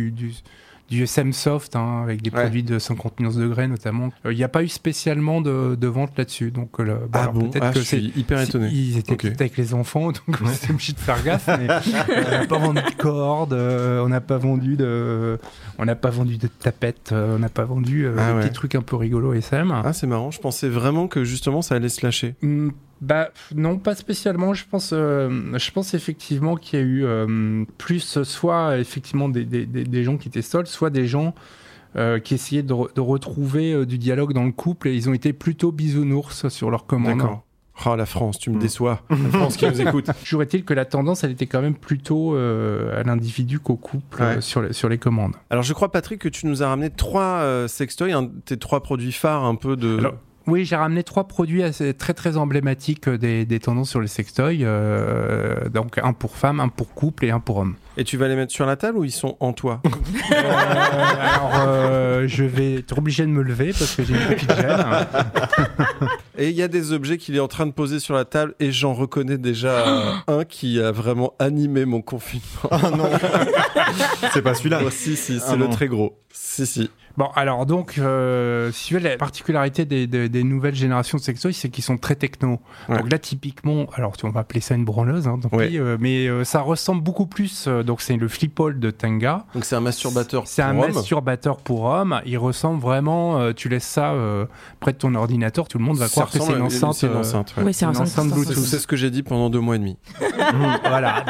du SM Soft, avec des produits de 50 nuances degrés notamment. Il n'y a pas eu spécialement de vente là-dessus. Donc, je suis hyper étonné. Ils étaient peut-être avec les enfants, donc on était obligé de faire gaffe. Mais on n'a pas vendu de cordes, on n'a pas vendu de tapettes, on n'a pas vendu des petits trucs un peu rigolos SM. Ah, c'est marrant. Je pensais vraiment que justement ça allait se lâcher. Non, pas spécialement. Je pense effectivement qu'il y a eu plus soit effectivement des gens qui étaient seuls, soit des gens qui essayaient de retrouver du dialogue dans le couple, et ils ont été plutôt bisounours sur leur commande. D'accord. Oh, la France, tu me déçois. La France qui nous écoute. Toujours est-il que la tendance, elle était quand même plutôt à l'individu qu'au couple sur les commandes. Alors, je crois, Patrick, que tu nous as ramené 3 sextoys, tes 3 produits phares un peu de... Alors, oui, j'ai ramené 3 produits assez, très très emblématiques des tendances sur les sextoys. Donc un pour femmes, un pour couple et un pour hommes. Et tu vas les mettre sur la table ou ils sont en toi ? Je vais être obligé de me lever parce que j'ai une petite gêne. Et il y a des objets qu'il est en train de poser sur la table et j'en reconnais déjà un qui a vraiment animé mon confinement. Ah non. C'est pas celui-là. Oh, si, c'est le très gros. Si. Bon, alors donc, si tu veux, la particularité des nouvelles générations de sextoys, c'est qu'ils sont très techno. Ouais. Donc là, typiquement, alors on va appeler ça une branleuse, mais ça ressemble beaucoup plus. Donc c'est le Flip-All de Tenga. Donc c'est un masturbateur masturbateur pour homme. Il ressemble vraiment, tu laisses ça près de ton ordinateur, tout le monde va croire que c'est une enceinte. C'est une enceinte, Oui, c'est une enceinte Bluetooth. C'est ce que j'ai dit pendant 2 mois et demi.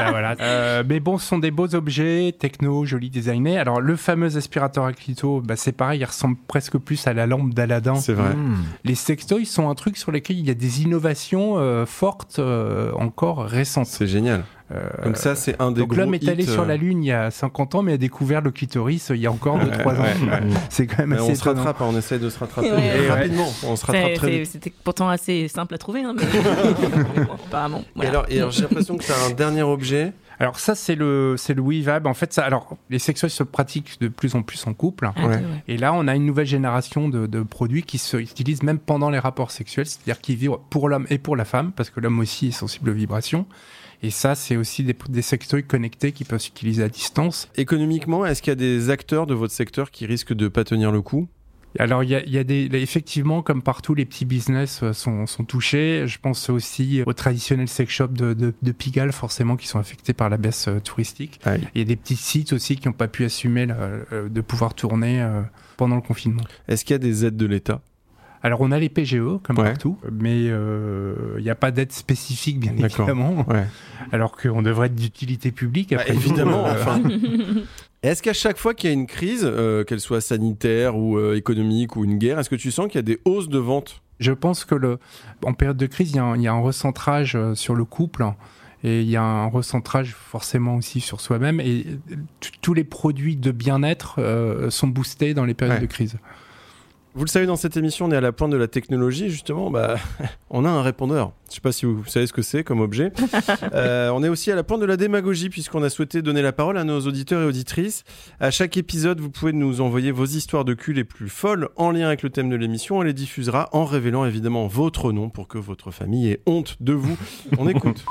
Voilà. Mais bon, ce sont des beaux objets, techno, jolis, designés. Alors le fameux aspirateur à clito, c'est pareil, il ressemble presque plus à la lampe d'Aladin. C'est vrai. Les sextoys sont un truc sur lesquels il y a des innovations fortes, encore récentes. C'est génial. Donc ça, c'est un des donc gros l'homme est allé hits, sur la Lune il y a 50 ans, mais a découvert le clitoris il y a encore 2-3 ans. C'est quand même assez on se rattrape, on essaie de se rattraper rapidement. On se rattrape très vite. C'était pourtant assez simple à trouver, hein, mais bon, apparemment. Voilà. Et alors j'ai l'impression que tu as un dernier objet. Alors ça, c'est le WeVibe. En fait, les sextoys se pratiquent de plus en plus en couple. Et là, on a une nouvelle génération de produits qui se utilisent même pendant les rapports sexuels, c'est-à-dire qui vibrent pour l'homme et pour la femme, parce que l'homme aussi est sensible aux vibrations. Et ça, c'est aussi des sextoys connectés qui peuvent s'utiliser à distance. Économiquement, est-ce qu'il y a des acteurs de votre secteur qui risquent de pas tenir le coup ? Alors, il y a effectivement, comme partout, les petits business sont touchés. Je pense aussi aux traditionnels sex shops de Pigalle, forcément, qui sont affectés par la baisse touristique. Aïe. Il y a des petits sites aussi qui n'ont pas pu assumer de pouvoir tourner pendant le confinement. Est-ce qu'il y a des aides de l'État ? Alors, on a les PGE, comme partout, mais il n'y a pas d'aide spécifique, bien évidemment. Ouais. Alors qu'on devrait être d'utilité publique. Après évidemment, enfin. Est-ce qu'à chaque fois qu'il y a une crise, qu'elle soit sanitaire ou économique ou une guerre, est-ce que tu sens qu'il y a des hausses de vente ? Je pense que en période de crise, il y a un recentrage sur le couple. Et il y a un recentrage forcément aussi sur soi-même. Et tous les produits de bien-être sont boostés dans les périodes de crise. Vous le savez, dans cette émission, on est à la pointe de la technologie, justement. On a un répondeur. Je ne sais pas si vous savez ce que c'est comme objet. On est aussi à la pointe de la démagogie, puisqu'on a souhaité donner la parole à nos auditeurs et auditrices. À chaque épisode, vous pouvez nous envoyer vos histoires de cul les plus folles en lien avec le thème de l'émission. On les diffusera en révélant évidemment votre nom pour que votre famille ait honte de vous. On écoute.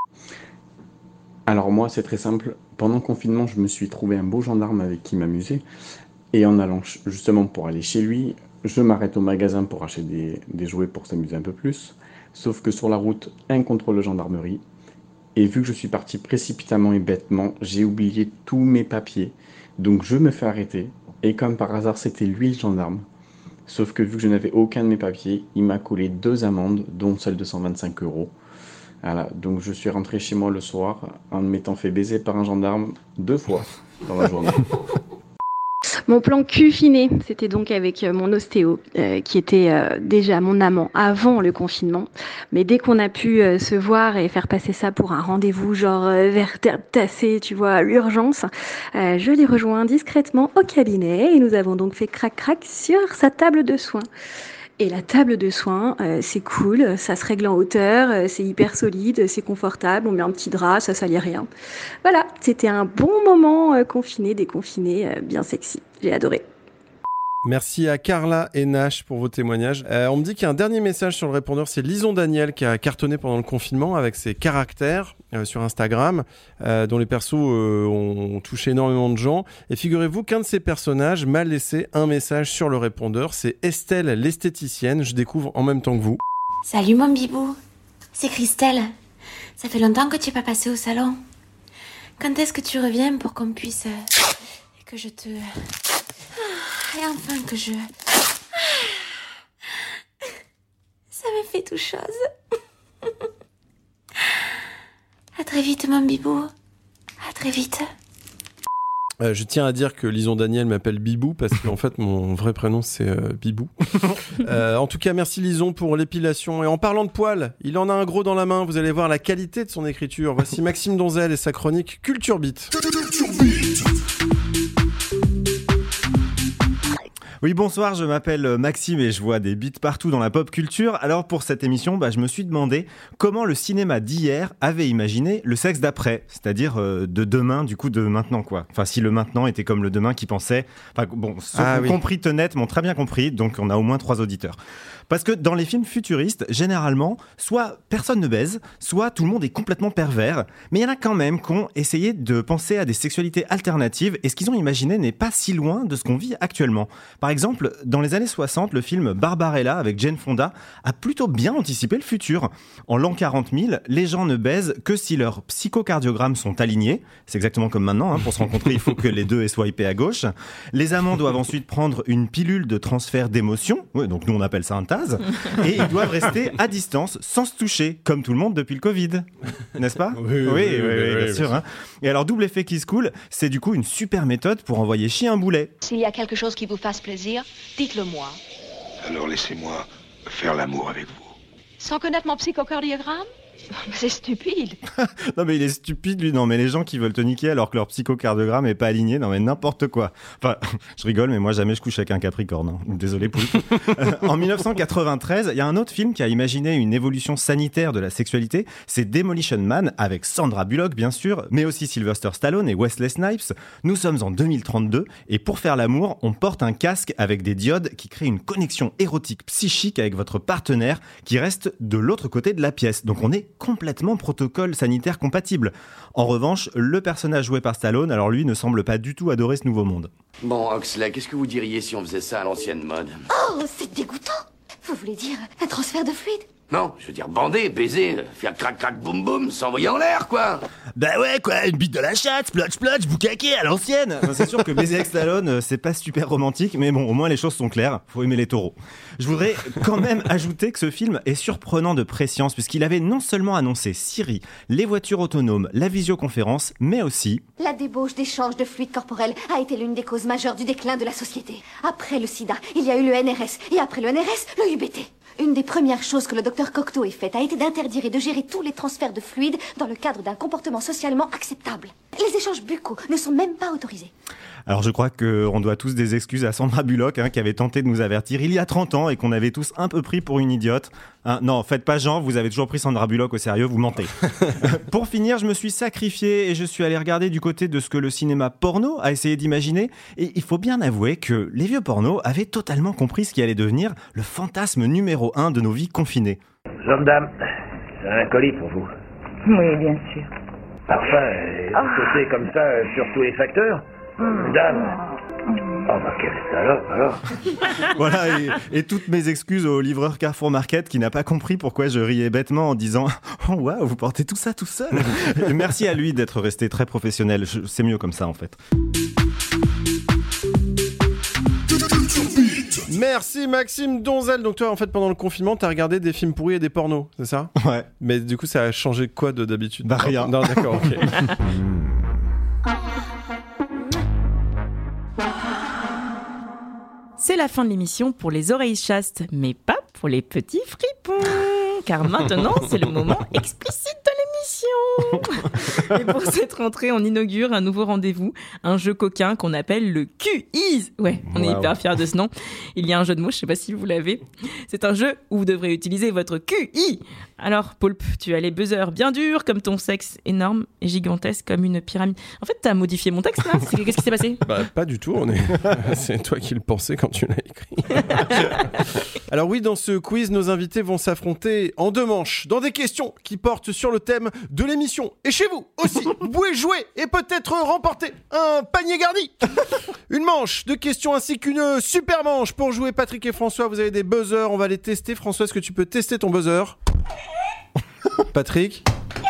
Alors moi, c'est très simple. Pendant le confinement, je me suis trouvé un beau gendarme avec qui m'amuser. Et en allant justement pour aller chez lui, je m'arrête au magasin pour acheter des jouets pour s'amuser un peu plus. Sauf que sur la route, un contrôle de gendarmerie. Et vu que je suis parti précipitamment et bêtement, j'ai oublié tous mes papiers. Donc je me fais arrêter. Et comme par hasard, c'était lui le gendarme. Sauf que vu que je n'avais aucun de mes papiers, il m'a collé 2 amendes, dont celle de 125 €. Voilà, donc je suis rentré chez moi le soir en m'étant fait baiser par un gendarme 2 fois dans la journée. Mon plan cufiné, c'était donc avec mon ostéo, qui était déjà mon amant avant le confinement. Mais dès qu'on a pu se voir et faire passer ça pour un rendez-vous genre vers tassé, tu vois, à l'urgence, je l'ai rejoint discrètement au cabinet et nous avons donc fait crac-crac sur sa table de soins. Et la table de soins, c'est cool, ça se règle en hauteur, c'est hyper solide, c'est confortable, on met un petit drap, ça salit rien. Voilà, c'était un bon moment confiné, déconfiné, bien sexy. J'ai adoré. Merci à Carla et Nash pour vos témoignages. On me dit qu'il y a un dernier message sur le répondeur, c'est Lison Daniel qui a cartonné pendant le confinement avec ses caractères sur Instagram, dont les persos ont touché énormément de gens. Et figurez-vous qu'un de ces personnages m'a laissé un message sur le répondeur, c'est Estelle l'esthéticienne, je découvre en même temps que vous. Salut mon bibou, c'est Christelle. Ça fait longtemps que tu n'es pas passé au salon. Quand est-ce que tu reviens pour qu'on puisse... et que je te... Et enfin que je... Ça me fait tout chose. À très vite, mon bibou. À très vite. Je tiens à dire que Lison Daniel m'appelle Bibou parce qu'en fait mon vrai prénom c'est Bibou. En tout cas, merci Lison pour l'épilation. Et en parlant de poils, il en a un gros dans la main. Vous allez voir la qualité de son écriture. Voici Maxime Donzel et sa chronique Culture Beat. Oui, bonsoir, je m'appelle Maxime et je vois des beats partout dans la pop culture. Alors pour cette émission, je me suis demandé comment le cinéma d'hier avait imaginé le sexe d'après, c'est-à-dire de demain, du coup de maintenant quoi. Enfin si le maintenant était comme le demain qui pensait... Enfin bon, ceux qui ont compris Tenet m'ont très bien compris, donc on a au moins 3 auditeurs. Parce que dans les films futuristes, généralement, soit personne ne baise, soit tout le monde est complètement pervers, mais il y en a quand même qui ont essayé de penser à des sexualités alternatives et ce qu'ils ont imaginé n'est pas si loin de ce qu'on vit actuellement. Par exemple, dans les années 60, le film Barbarella avec Jane Fonda a plutôt bien anticipé le futur. En l'an 40 000, les gens ne baisent que si leurs psychocardiogrammes sont alignés. C'est exactement comme maintenant, pour se rencontrer, il faut que les deux aient swipé à gauche. Les amants doivent ensuite prendre une pilule de transfert d'émotions, donc nous on appelle ça un TAS, et ils doivent rester à distance sans se toucher, comme tout le monde depuis le Covid. N'est-ce pas ? Oui, bien sûr. Et alors, double effet qui se coule, c'est du coup une super méthode pour envoyer chier un boulet. S'il y a quelque chose qui vous fasse plaisir, plaisir, dites-le moi. Alors laissez-moi faire l'amour avec vous. Sans connaître mon psychocardiogramme ? C'est stupide. Non mais il est stupide lui, non mais les gens qui veulent te niquer alors que leur psychocardiogramme est pas aligné, non mais n'importe quoi. Enfin, je rigole mais moi jamais je couche avec un Capricorne, hein. Désolé Poulpe. En 1993, il y a un autre film qui a imaginé une évolution sanitaire de la sexualité, c'est Demolition Man avec Sandra Bullock bien sûr, mais aussi Sylvester Stallone et Wesley Snipes. Nous sommes en 2032 et pour faire l'amour, on porte un casque avec des diodes qui créent une connexion érotique psychique avec votre partenaire qui reste de l'autre côté de la pièce. Donc on est complètement protocole sanitaire compatible. En revanche, le personnage joué par Stallone, alors lui, ne semble pas du tout adorer ce nouveau monde. Bon, Oxley, qu'est-ce que vous diriez si on faisait ça à l'ancienne mode ? Oh, c'est dégoûtant. Vous voulez dire un transfert de fluide ? Non, je veux dire bander, baiser, faire crac crac boum boum, s'envoyer en l'air, quoi. Bah ouais, quoi, une bite de la chatte, splotch splotch, boucaquet à l'ancienne. Enfin, c'est sûr que baiser avec Stallone, c'est pas super romantique, mais bon, au moins les choses sont claires, faut aimer les taureaux. Je voudrais quand même ajouter que ce film est surprenant de prescience, puisqu'il avait non seulement annoncé Siri, les voitures autonomes, la visioconférence, mais aussi... La débauche d'échange de fluides corporels a été l'une des causes majeures du déclin de la société. Après le sida, il y a eu le NRS, et après le NRS, le UBT. Une des premières choses que le docteur Cocteau ait faites a été d'interdire et de gérer tous les transferts de fluides dans le cadre d'un comportement socialement acceptable. Les échanges buccaux ne sont même pas autorisés. Alors je crois qu'on doit tous des excuses à Sandra Bullock, qui avait tenté de nous avertir il y a 30 ans et qu'on avait tous un peu pris pour une idiote. Non, faites pas genre, vous avez toujours pris Sandra Bullock au sérieux, vous mentez. Pour finir, je me suis sacrifié et je suis allé regarder du côté de ce que le cinéma porno a essayé d'imaginer. Et il faut bien avouer que les vieux pornos avaient totalement compris ce qui allait devenir le fantasme numéro 1 de nos vies confinées. Jeune dame, j'ai un colis pour vous. Oui, bien sûr. Parfait, et sauter comme ça sur tous les facteurs. Dame. Oh bah quelle salope alors. Voilà, et toutes mes excuses au livreur Carrefour Market qui n'a pas compris pourquoi je riais bêtement en disant « Oh waouh, vous portez tout ça tout seul !» Merci à lui d'être resté très professionnel, c'est mieux comme ça en fait. Merci Maxime Donzel. Donc toi en fait pendant le confinement t'as regardé des films pourris et des pornos, c'est ça ? Ouais. Mais du coup ça a changé quoi d'habitude ? Bah rien. Non d'accord, ok. C'est la fin de l'émission pour les oreilles chastes, mais pas pour les petits fripons. Car maintenant, c'est le moment explicite de l'émission. Et pour cette rentrée, on inaugure un nouveau rendez-vous, un jeu coquin qu'on appelle le Q-Ease. Ouais, on est hyper fiers de ce nom. Il y a un jeu de mots, je sais pas si vous l'avez. C'est un jeu où vous devrez utiliser votre QI. Alors, Poulpe, tu as les buzzers bien durs comme ton sexe énorme et gigantesque comme une pyramide. En fait, t'as modifié mon texte là ? Qu'est-ce qui s'est passé ? Bah, pas du tout, c'est toi qui le pensais quand tu l'as écrit. Alors oui, dans ce quiz, nos invités vont s'affronter en 2 manches, dans des questions qui portent sur le thème de l'émission. Et chez vous aussi, vous pouvez jouer et peut-être remporter un panier garni. Une manche de questions ainsi qu'une super manche pour jouer. Patrick et François, vous avez des buzzers, on va les tester. François, est-ce que tu peux tester ton buzzer ? Patrick ?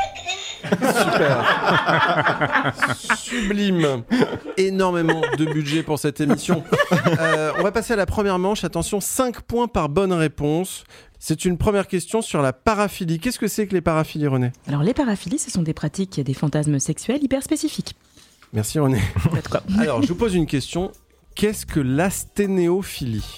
Super. Sublime. Énormément de budget pour cette émission. On va passer à la première manche. Attention, 5 points par bonne réponse. C'est une première question sur la paraphilie. Qu'est-ce que c'est que les paraphilies, René ? Alors les paraphilies, ce sont des pratiques, des fantasmes sexuels hyper spécifiques. Merci René. Alors, je vous pose une question. Qu'est-ce que l'asténéophilie ?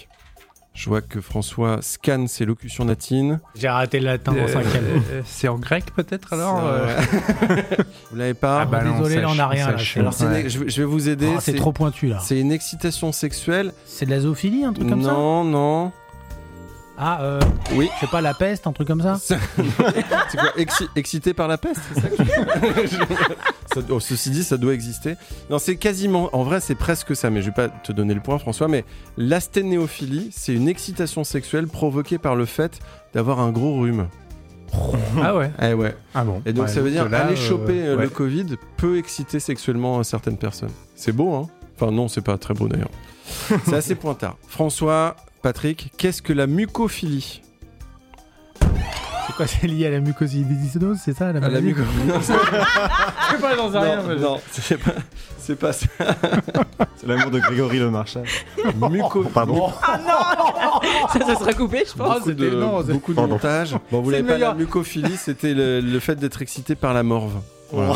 Je vois que François scanne ses locutions latines. J'ai raté le latin en 5e. C'est en grec peut-être alors Vous l'avez pas ? Ah bah désolé, là on n'a rien. Alors je vais vous aider. C'est trop pointu là. C'est une excitation sexuelle. C'est de la zoophilie, un truc comme ça ? Non. Ah, oui. C'est pas la peste, un truc comme ça ? C'est quoi, excité par la peste, c'est ça que ceci dit, ça doit exister. Non, c'est quasiment... En vrai, c'est presque ça, mais je vais pas te donner le point, François, mais l'asténéophilie, c'est une excitation sexuelle provoquée par le fait d'avoir un gros rhume. Ah ouais. Eh ouais. Ah bon. Et donc ça veut dire là, aller choper le Covid peut exciter sexuellement certaines personnes. C'est beau, hein ? Enfin non, c'est pas très beau d'ailleurs. C'est assez pointard. François... Patrick, qu'est-ce que la mucophilie ? C'est quoi, c'est lié à la mucosidose, c'est ça la maladie ? Je sais pas, j'en sais rien. Non, c'est pas ça. C'est l'amour de Grégory Le Marchal. Pardon. Ah non, ça sera coupé, je pense. Beaucoup de montage. Bon, vous l'avez pas, la mucophilie, c'était le fait d'être excité par la morve. Voilà.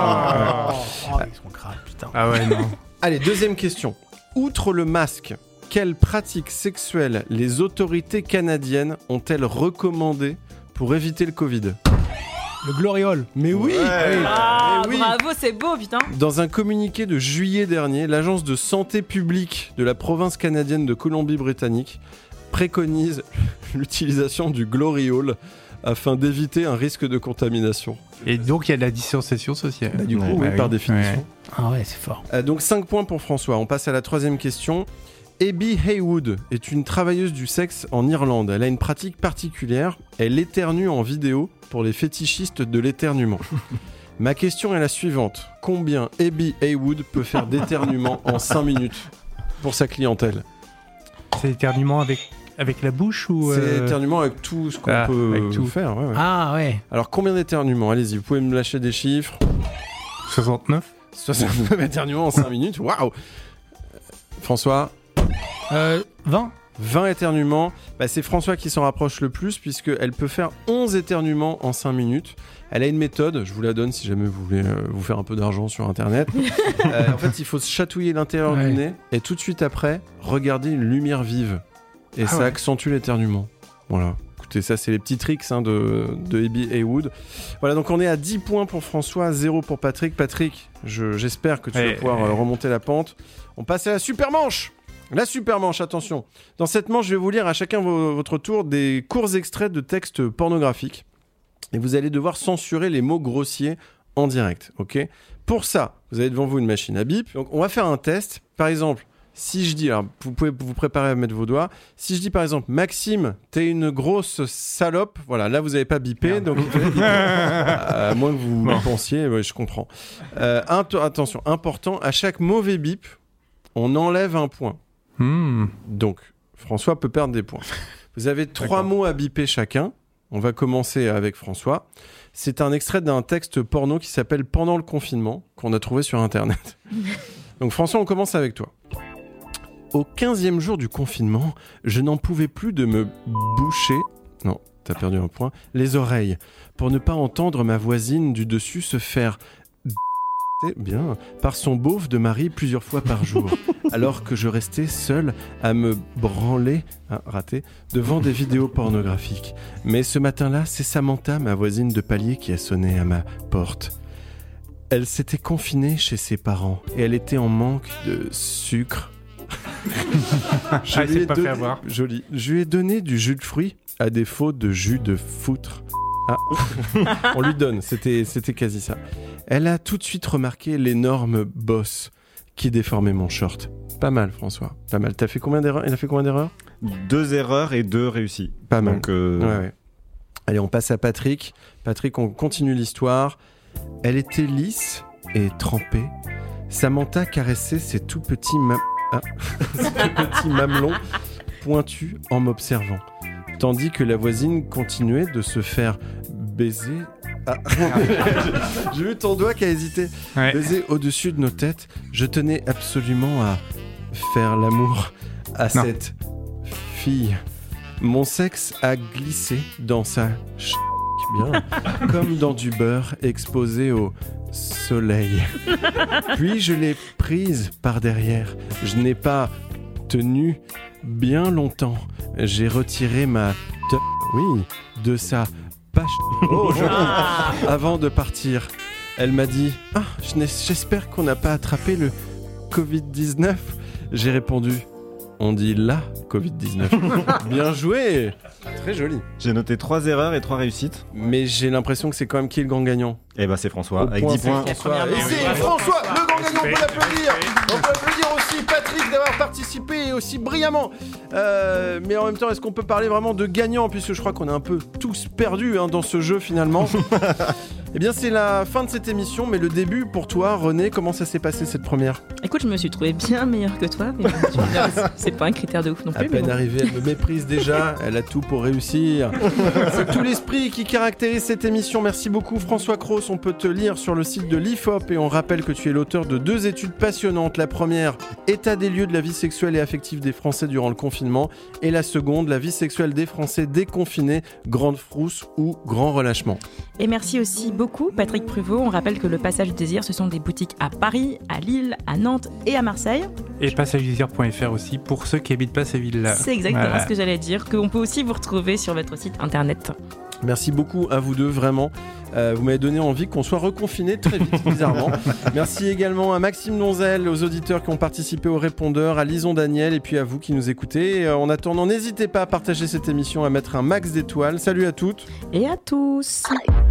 Ils sont graves, putain. Ah ouais, non. Allez, deuxième question. Outre le masque, quelle pratique sexuelle les autorités canadiennes ont-elles recommandé pour éviter le Covid ? Le gloriole. Mais oui, oui. Bravo, c'est beau, putain. Dans un communiqué de juillet dernier, l'agence de santé publique de la province canadienne de Colombie-Britannique préconise l'utilisation du gloriole afin d'éviter un risque de contamination. Et donc, il y a de la distanciation sociale. Du coup, oui, par définition. Ouais. Ah ouais, c'est fort. Donc 5 points pour François. On passe à la troisième question. Abby Haywood est une travailleuse du sexe en Irlande. Elle a une pratique particulière. Elle éternue en vidéo pour les fétichistes de l'éternuement. Ma question est la suivante. Combien Abby Haywood peut faire d'éternuement en 5 minutes pour sa clientèle ? C'est éternuement avec la bouche ou C'est éternuement avec tout ce qu'on peut faire. Ouais. Ah ouais. Alors combien d'éternuements ? Allez-y, vous pouvez me lâcher des chiffres. 69 éternuements en 5 minutes. Waouh. François ? 20 éternuements. C'est François qui s'en rapproche le plus puisqu'elle peut faire 11 éternuements en 5 minutes. Elle a une méthode, je vous la donne si jamais vous voulez vous faire un peu d'argent sur internet. En fait, il faut se chatouiller l'intérieur du nez et tout de suite après, regarder une lumière vive. Et ça accentue l'éternuement. Voilà. Écoutez, ça c'est les petits tricks de Abby Haywood. Voilà, donc on est à 10 points pour François, 0 pour Patrick. Patrick, j'espère que tu vas pouvoir remonter la pente. On passe à la super manche. La super manche, attention. Dans cette manche, je vais vous lire à chacun votre tour des courts extraits de textes pornographiques. Et vous allez devoir censurer les mots grossiers en direct, ok ? Pour ça, vous avez devant vous une machine à bip. Donc on va faire un test. Par exemple, si je dis, alors vous pouvez vous préparer à mettre vos doigts. Si je dis par exemple, Maxime, t'es une grosse salope. Voilà, là vous n'avez pas bipé, donc vous pouvez biper. À moins que vous pensiez, je comprends. Attention, important, à chaque mauvais bip, on enlève un point. Donc, François peut perdre des points. Vous avez 3 mots à biper chacun. On va commencer avec François. C'est un extrait d'un texte porno qui s'appelle « Pendant le confinement » qu'on a trouvé sur Internet. Donc François, on commence avec toi. Au 15e jour du confinement, je n'en pouvais plus de me boucher... Non, t'as perdu un point. Les oreilles, pour ne pas entendre ma voisine du dessus se faire... bien, par son beauf de mari plusieurs fois par jour, alors que je restais seul à me branler, devant des vidéos pornographiques. Mais ce matin-là, c'est Samantha, ma voisine de palier, qui a sonné à ma porte. Elle s'était confinée chez ses parents et elle était en manque de sucre. Je lui ai donné du jus de fruits à défaut de jus de foutre. On lui donne, c'était quasi ça. Elle a tout de suite remarqué l'énorme bosse qui déformait mon short. Pas mal, François. Pas mal. T'as fait combien d'erreurs ? Il a fait combien d'erreurs ? 2 erreurs et 2 réussies. Pas mal. Donc, ouais. Allez, on passe à Patrick. Patrick, on continue l'histoire. Elle était lisse et trempée. Samantha caressait ses tout petits mamelons pointus en m'observant. Tandis que la voisine continuait de se faire baiser... J'ai vu ton doigt qui a hésité. Baiser au-dessus de nos têtes. Je tenais absolument à faire l'amour à cette fille. Mon sexe a glissé dans sa bien, comme dans du beurre exposé au soleil. Puis je l'ai prise par derrière. Je n'ai pas tenu bien longtemps. J'ai retiré ma de sa pâche avant de partir. Elle m'a dit « j'espère qu'on n'a pas attrapé le Covid-19 ». J'ai répondu « on dit la Covid-19 ». Bien joué. Très joli. J'ai noté 3 erreurs et 3 réussites. Mais j'ai l'impression que c'est quand même qui le grand gagnant ? Eh ben c'est François, avec 10 points. Et c'est François, le grand gagnant, on peut l'applaudir. On peut applaudir aussi Patrick d'avoir participé aussi brillamment. Mais en même temps, est-ce qu'on peut parler vraiment de gagnant, puisque je crois qu'on est un peu tous perdus dans ce jeu finalement. Eh bien, c'est la fin de cette émission, mais le début pour toi, René, comment ça s'est passé cette première ? Écoute, je me suis trouvé bien meilleure que toi, mais c'est pas un critère de ouf non plus. À peine arrivée, elle me méprise déjà, elle a tout pour réussir. C'est tout l'esprit qui caractérise cette émission. Merci beaucoup François Cros, on peut te lire sur le site de l'IFOP et on rappelle que tu es l'auteur de 2 études passionnantes. La première, état des lieux de la vie sexuelle et affective des Français durant le confinement, et la seconde, la vie sexuelle des Français déconfinés, grande frousse ou grand relâchement. Et merci aussi beaucoup, Patrick Pruvot. On rappelle que le Passage du Désir, ce sont des boutiques à Paris, à Lille, à Nantes et à Marseille. Et passageudésir.fr aussi pour ceux qui habitent pas ces villes-là. C'est exactement ce que j'allais dire, qu'on peut aussi vous retrouver sur votre site internet. Merci beaucoup à vous deux, vraiment. Vous m'avez donné envie qu'on soit reconfinés très vite, bizarrement. Merci également à Maxime Donzel, aux auditeurs qui ont participé au répondeur, à Lison Daniel et puis à vous qui nous écoutez. En attendant, n'hésitez pas à partager cette émission, à mettre un max d'étoiles. Salut à toutes et à tous.